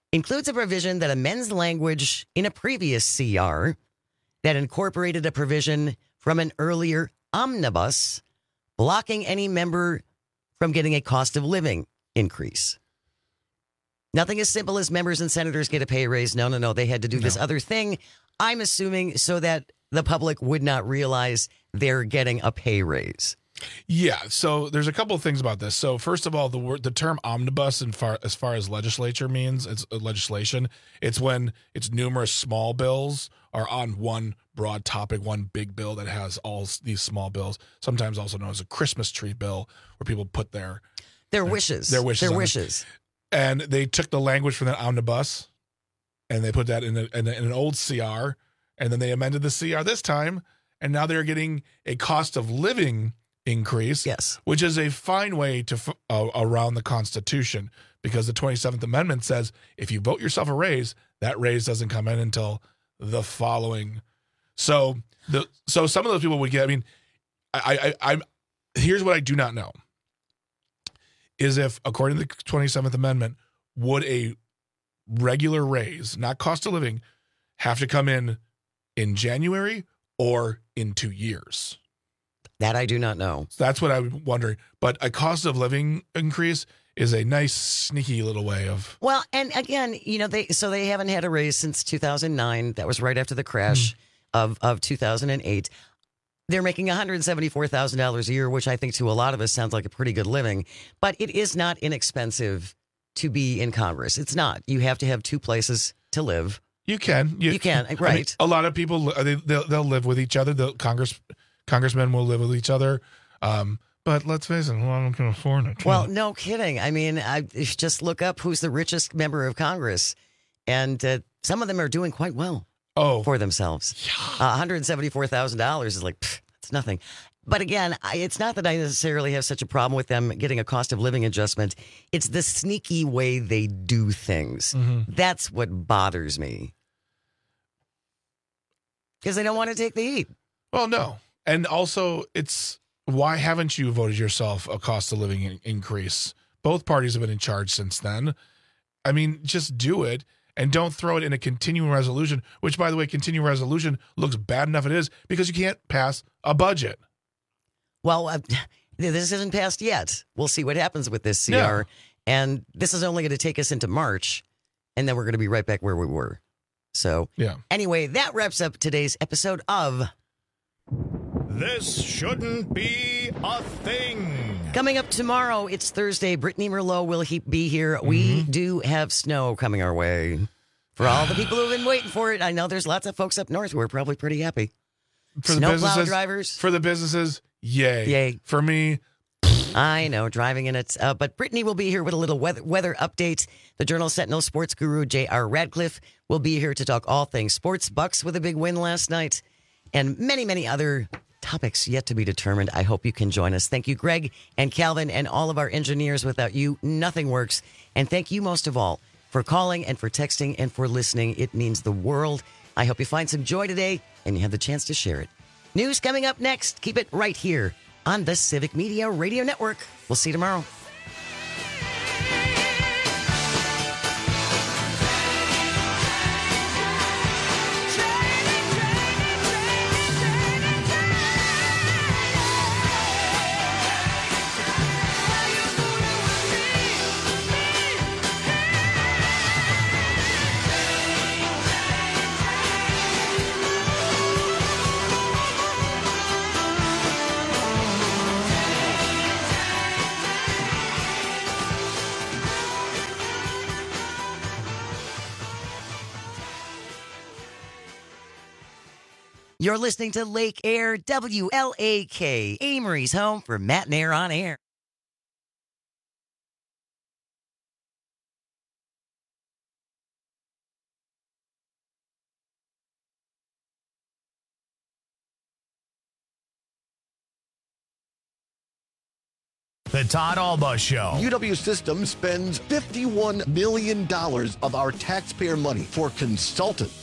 includes a provision that amends language in a previous CR that incorporated a provision from an earlier omnibus blocking any member from getting a cost of living increase. Nothing as simple as members and senators get a pay raise. No. They had to do this other thing, I'm assuming, so that the public would not realize they're getting a pay raise. Yeah, so there's a couple of things about this. So first of all, the term omnibus, as far as legislature means, it's legislation. It's when it's numerous small bills are on one broad topic, one big bill that has all these small bills, sometimes also known as a Christmas tree bill, where people put their wishes. Their wishes. And they took the language from that omnibus and they put that in an old CR, and then they amended the CR this time, and now they're getting a cost of living increase, yes, which is a fine way to around the Constitution, because the 27th Amendment says if you vote yourself a raise, that raise doesn't come in until the following. So some of those people would get. I mean, I here's what I do not know is if, according to the 27th Amendment, would a regular raise, not cost of living, have to come in January or in 2 years? That I do not know. So that's what I'm wondering. But a cost of living increase is a nice, sneaky little way of. Well, and again, they haven't had a raise since 2009. That was right after the crash of 2008. They're making $174,000 a year, which I think to a lot of us sounds like a pretty good living. But it is not inexpensive to be in Congress. It's not. You have to have two places to live. You can. You can, right. I mean, a lot of people, they'll live with each other. The congressmen will live with each other. But let's face it, a lot of them can afford it. Well, no kidding. I mean, just look up who's the richest member of Congress. And some of them are doing quite well for themselves. $174,000 is like, it's nothing. But again, it's not that I necessarily have such a problem with them getting a cost of living adjustment. It's the sneaky way they do things. Mm-hmm. That's what bothers me. Because they don't want to take the heat. Well, no. And also, it's why haven't you voted yourself a cost of living increase? Both parties have been in charge since then. I mean, just do it and don't throw it in a continuing resolution, which, by the way, continuing resolution looks bad enough it is because you can't pass a budget. Well, this isn't passed yet. We'll see what happens with this CR. Yeah. And this is only going to take us into March, and then we're going to be right back where we were. So, anyway, that wraps up today's episode of This Shouldn't Be a Thing. Coming up tomorrow, it's Thursday. Brittany Merlot will be here. Mm-hmm. We do have snow coming our way. For all the people who've been waiting for it, I know there's lots of folks up north who are probably pretty happy. For the snowplow drivers. For the businesses, yay. For me, I know, driving in it. But Brittany will be here with a little weather update. The Journal Sentinel sports guru, J.R. Radcliffe, will be here to talk all things sports. Bucks with a big win last night. And many, many other topics yet to be determined. I hope you can join us. Thank you, Greg and Calvin and all of our engineers. Without you, nothing works. And thank you most of all for calling and for texting and for listening. It means the world. I hope you find some joy today and you have the chance to share it. News coming up next. Keep it right here on the Civic Media Radio Network. We'll see you tomorrow. You're listening to Lake Air, WLAK, Amory's home for Matt and Air on Air. The Todd Alba Show. UW Systems spends $51 million of our taxpayer money for consultants.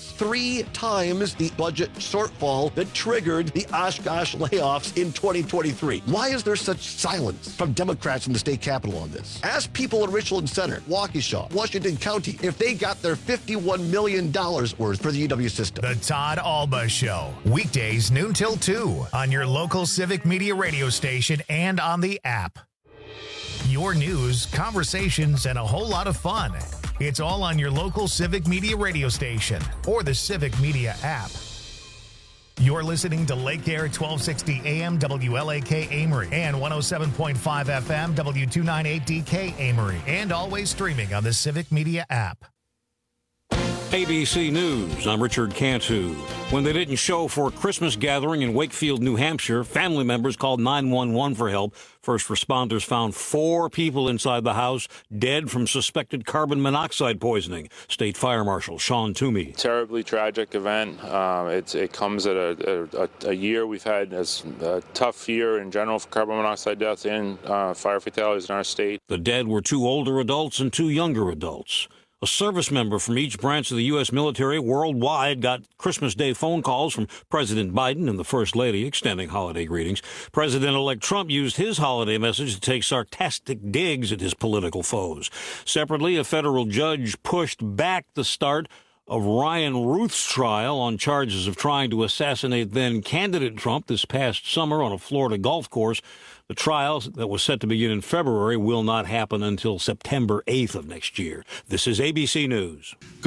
layoffs. 3 times the budget shortfall that triggered the Oshkosh layoffs in 2023. Why is there such silence from Democrats in the state capitol on this? Ask people in Richland Center, Waukesha, Washington County if they got their $51 million worth for the UW system. The Todd Alba Show. Weekdays noon till 2 on your local Civic Media radio station and on the app. Your news, conversations, and a whole lot of fun. It's all on your local Civic Media radio station or the Civic Media app. You're listening to Lake Air 1260 AM WLAK Amory and 107.5 FM W298DK Amory, and always streaming on the Civic Media app. ABC News, I'm Richard Cantu. When they didn't show for a Christmas gathering in Wakefield, New Hampshire, family members called 911 for help. First responders found 4 people inside the house dead from suspected carbon monoxide poisoning. State Fire Marshal Sean Toomey. Terribly tragic event. It comes at a year we've had as a tough year in general for carbon monoxide deaths and fire fatalities in our state. The dead were 2 older adults and 2 younger adults. A service member from each branch of the U.S. military worldwide got Christmas Day phone calls from President Biden and the First Lady extending holiday greetings. President-elect Trump used his holiday message to take sarcastic digs at his political foes. Separately, a federal judge pushed back the start of Ryan Ruth's trial on charges of trying to assassinate then-candidate Trump this past summer on a Florida golf course. The trial that was set to begin in February will not happen until September 8th of next year. This is ABC News.